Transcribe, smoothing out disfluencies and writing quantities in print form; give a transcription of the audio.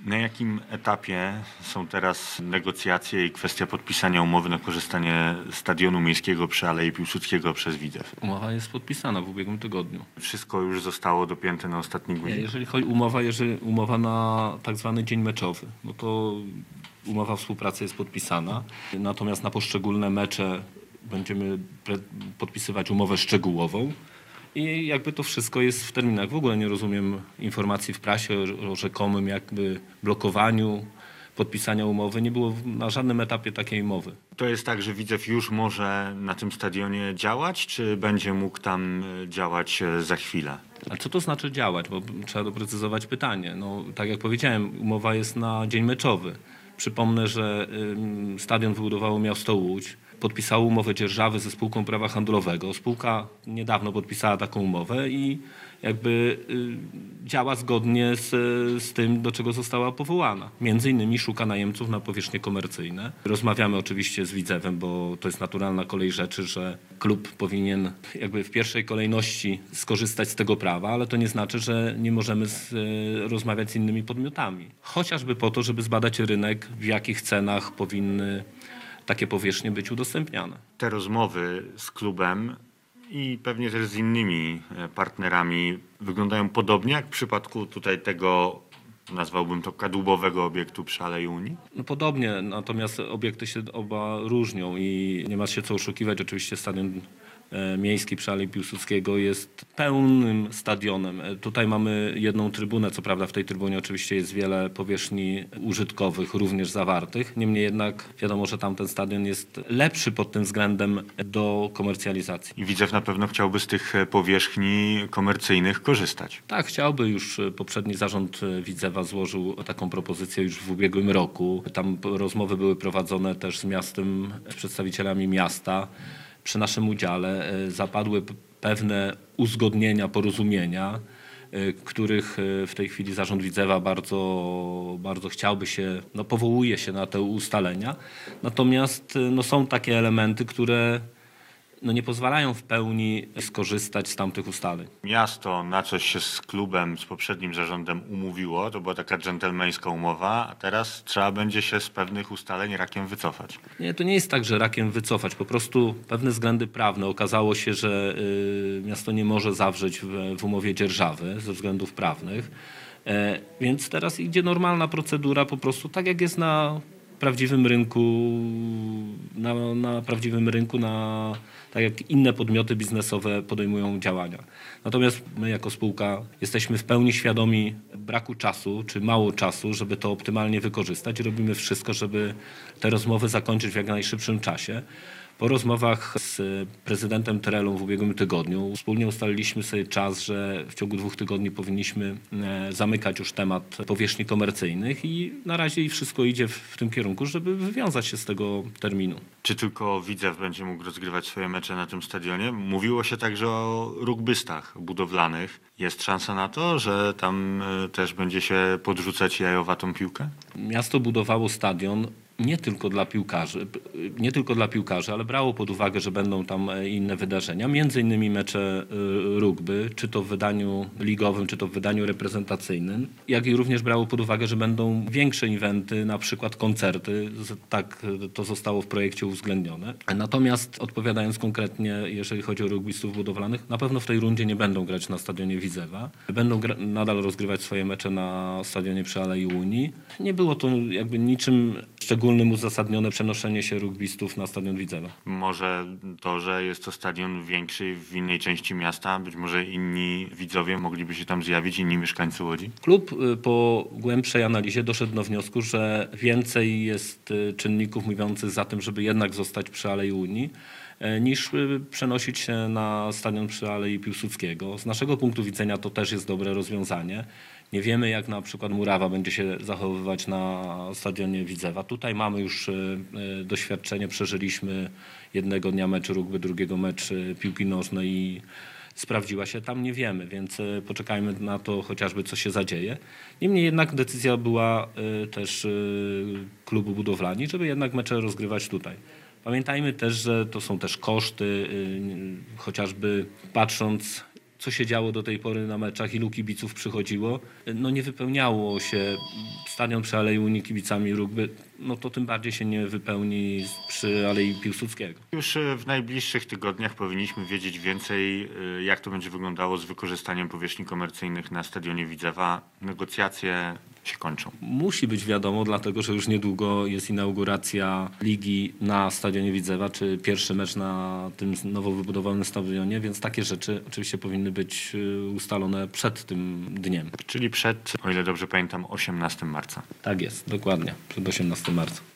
Na jakim etapie są teraz negocjacje i kwestia podpisania umowy na korzystanie stadionu miejskiego przy Alei Piłsudskiego przez Widzew? Umowa jest podpisana w ubiegłym tygodniu. Wszystko już zostało dopięte na ostatni guzik? Jeżeli chodzi umowa na tak zwany dzień meczowy, no to umowa współpracy jest podpisana, natomiast na poszczególne mecze będziemy podpisywać umowę szczegółową i jakby to wszystko jest w terminach. W ogóle nie rozumiem informacji w prasie o rzekomym jakby blokowaniu podpisania umowy. Nie było na żadnym etapie takiej mowy. To jest tak, że Widzew już może na tym stadionie działać, czy będzie mógł tam działać za chwilę? A co to znaczy działać? Bo trzeba doprecyzować pytanie. No, tak jak powiedziałem, umowa jest na dzień meczowy. Przypomnę, że stadion wybudowało miasto Łódź. Podpisało umowę dzierżawy ze spółką prawa handlowego. Spółka niedawno podpisała taką umowę i jakby działa zgodnie z tym, do czego została powołana. Między innymi szuka najemców na powierzchnie komercyjne. Rozmawiamy oczywiście z Widzewem, bo to jest naturalna kolej rzeczy, że klub powinien jakby w pierwszej kolejności skorzystać z tego prawa, ale to nie znaczy, że nie możemy rozmawiać z innymi podmiotami. Chociażby po to, żeby zbadać rynek, w jakich cenach powinny takie powierzchnie być udostępniane. Te rozmowy z klubem i pewnie też z innymi partnerami wyglądają podobnie jak w przypadku tutaj tego, nazwałbym to kadłubowego obiektu przy Alei Unii? No podobnie, natomiast obiekty się oba różnią i nie ma się co oszukiwać. Oczywiście stadion miejski przy Alei Piłsudskiego jest pełnym stadionem. Tutaj mamy jedną trybunę, co prawda w tej trybunie oczywiście jest wiele powierzchni użytkowych również zawartych. Niemniej jednak wiadomo, że tamten stadion jest lepszy pod tym względem do komercjalizacji. I Widzew na pewno chciałby z tych powierzchni komercyjnych korzystać. Tak, chciałby. Już poprzedni zarząd Widzewa złożył taką propozycję już w ubiegłym roku. Tam rozmowy były prowadzone też z miastem, z przedstawicielami miasta. Przy naszym udziale zapadły pewne uzgodnienia, porozumienia, których w tej chwili zarząd Widzewa bardzo chciałby się, powołuje się na te ustalenia. Natomiast są takie elementy, które nie pozwalają w pełni skorzystać z tamtych ustaleń. Miasto na coś się z klubem, z poprzednim zarządem umówiło, to była taka dżentelmeńska umowa, a teraz trzeba będzie się z pewnych ustaleń rakiem wycofać. Nie, to nie jest tak, że rakiem wycofać. Po prostu pewne względy prawne. Okazało się, że miasto nie może zawrzeć w umowie dzierżawy ze względów prawnych. Więc teraz idzie normalna procedura po prostu tak jak jest na prawdziwym rynku, tak jak inne podmioty biznesowe podejmują działania. Natomiast my jako spółka jesteśmy w pełni świadomi braku czasu, czy mało czasu, żeby to optymalnie wykorzystać. Robimy wszystko, żeby te rozmowy zakończyć w jak najszybszym czasie. Po rozmowach z prezydentem Tyrelą w ubiegłym tygodniu wspólnie ustaliliśmy sobie czas, że w ciągu 2 tygodni powinniśmy zamykać już temat powierzchni komercyjnych i na razie wszystko idzie w tym kierunku, żeby wywiązać się z tego terminu. Czy tylko Widzew będzie mógł rozgrywać swoje mecze na tym stadionie? Mówiło się także o rugbystach budowlanych. Jest szansa na to, że tam też będzie się podrzucać jajowatą piłkę? Miasto budowało stadion nie tylko dla piłkarzy, ale brało pod uwagę, że będą tam inne wydarzenia, między innymi mecze rugby, czy to w wydaniu ligowym, czy to w wydaniu reprezentacyjnym, jak i również brało pod uwagę, że będą większe eventy, na przykład koncerty, tak to zostało w projekcie uwzględnione. Natomiast odpowiadając konkretnie, jeżeli chodzi o rugbystów budowlanych, na pewno w tej rundzie nie będą grać na stadionie Widzewa, będą nadal rozgrywać swoje mecze na stadionie przy Alei Unii. Nie było to jakby niczym szczególnym uzasadnione przenoszenie się rugbystów na stadion Widzewa. Może to, że jest to stadion większy w innej części miasta, być może inni widzowie mogliby się tam zjawić, inni mieszkańcy Łodzi? Klub po głębszej analizie doszedł do wniosku, że więcej jest czynników mówiących za tym, żeby jednak zostać przy Alei Unii, niż przenosić się na stadion przy Alei Piłsudskiego. Z naszego punktu widzenia to też jest dobre rozwiązanie. Nie wiemy, jak na przykład Murawa będzie się zachowywać na stadionie Widzewa. Tutaj mamy już doświadczenie, przeżyliśmy jednego dnia mecz rugby, drugiego mecz piłki nożnej i sprawdziła się, tam nie wiemy, więc poczekajmy na to chociażby, co się zadzieje. Niemniej jednak decyzja była też klubu budowlani, żeby jednak mecze rozgrywać tutaj. Pamiętajmy też, że to są też koszty, chociażby patrząc, co się działo do tej pory na meczach, ilu kibiców przychodziło, no nie wypełniało się stadion przy Alei Unii kibicami rugby, no to tym bardziej się nie wypełni przy Alei Piłsudskiego. Już w najbliższych tygodniach powinniśmy wiedzieć więcej, jak to będzie wyglądało z wykorzystaniem powierzchni komercyjnych na stadionie Widzewa. Negocjacje się kończą. Musi być wiadomo, dlatego że już niedługo jest inauguracja ligi na stadionie Widzewa, czy pierwszy mecz na tym nowo wybudowanym stadionie, więc takie rzeczy oczywiście powinny być ustalone przed tym dniem. Czyli przed, o ile dobrze pamiętam, 18 marca. Tak jest, dokładnie, przed 18 marca.